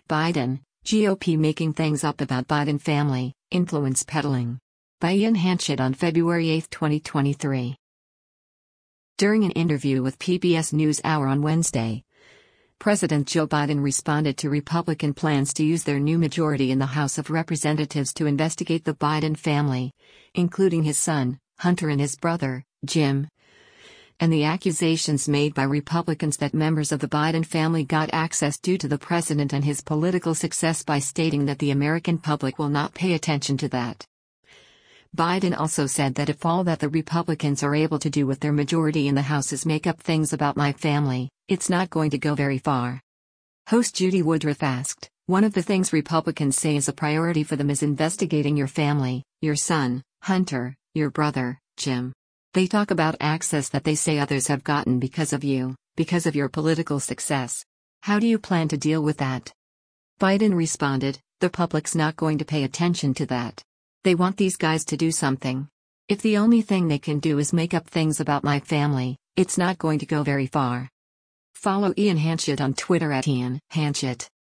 Biden, GOP making things up about Biden family, influence peddling. By Ian Hanchett on February 8, 2023. During an interview with PBS NewsHour on Wednesday, President Joe Biden responded to Republican plans to use their new majority in the House of Representatives to investigate the Biden family, including his son, Hunter, and his brother, Jim, and the accusations made by Republicans that members of the Biden family got access due to the president and his political success by stating that the American public will not pay attention to that. Biden also said that if all that the Republicans are able to do with their majority in the House is make up things about my family, it's not going to go very far. Host Judy Woodruff asked, "One of the things Republicans say is a priority for them is investigating your family, your son, Hunter, your brother, Jim. They talk about access that they say others have gotten because of you, because of your political success. How do you plan to deal with that?" Biden responded, "The public's not going to pay attention to that. They want these guys to do something. If the only thing they can do is make up things about my family, it's not going to go very far." Follow Ian Hanchett on Twitter @IanHanchett.